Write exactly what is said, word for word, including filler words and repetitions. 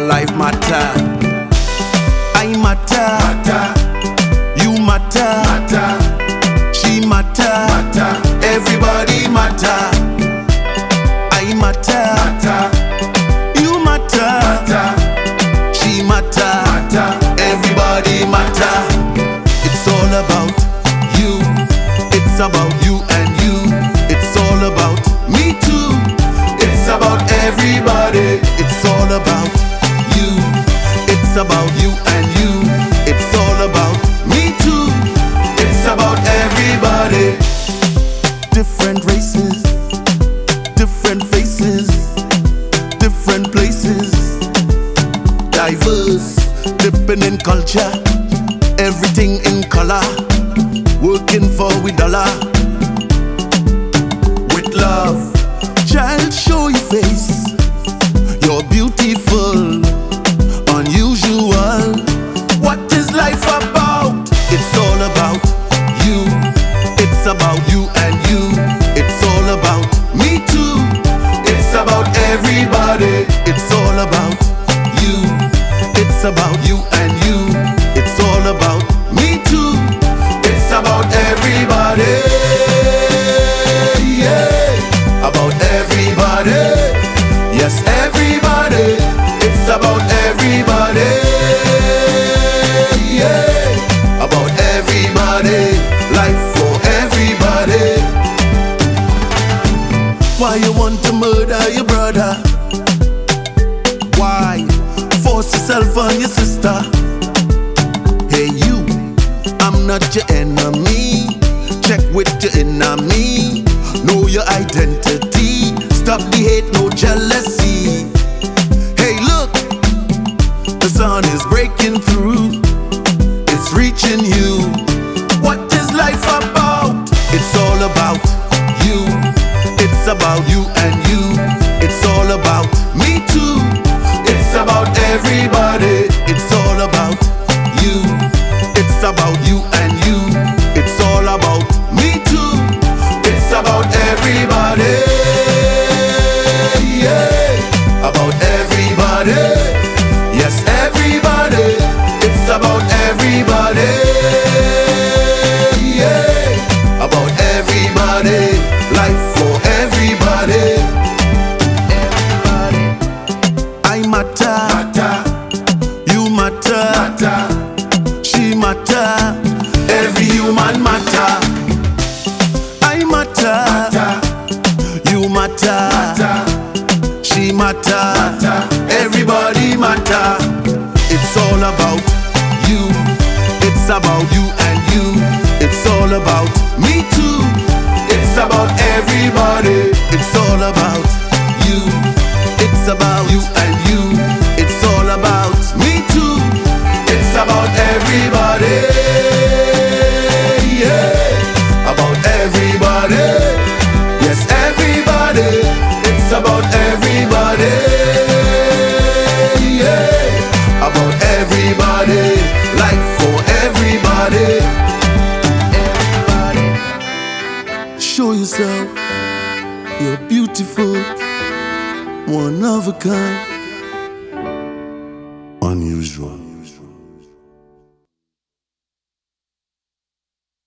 life matter. I matter, matter, you matter, matter, she matter, matter, everybody matter. I matter, matter, you matter, matter, she matter, matter, everybody matter. It's all about you, it's about you and you. It's all about me too, it's about everybody. it's all about you, it's about you and you. It's all about me too, It's about everybody. different races, different faces, different places, diverse, dipping in culture, everything in color, working for we dollar. With love, child, show your face, you're beautiful, unusual. What is life about? It's all about you, it's about you and you. It's all about me too, It's about everybody. it's all about you, it's about you and you. It's all about me too, It's about everybody. Yeah, about everybody. yes, Everybody. It's about everybody. Yeah, about everybody. Life for everybody. why you want to murder your brother? Why force yourself on your sister? Hey you, I'm not your enemy. Check with your enemy. Know your identity. Stop the hate, no jealousy. Hey look, the sun is breaking through. It's reaching you. What is life about? It's all about you, it's about you and you. It's all about me too, It's about everybody. it's all about you, it's about you and you. It's all about me too, It's about everybody. Yeah, about everybody. yes, Everybody. It's about everybody. Yeah, about everybody. Life for everybody. I matter, Matter, you matter, matter. she matter, Every human matter. I matter, Matter, you matter, matter, she matter, matter. Everybody matter. it's all about you, it's about you and you. It's all about me too, It's about everybody. it's all about you, it's about you and you. It's all about me too, It's about everybody. Yeah, about everybody. Yes, everybody. It's about everybody. Yeah, about everybody. Life for everybody. show yourself, you're beautiful, one of a kind, unusual.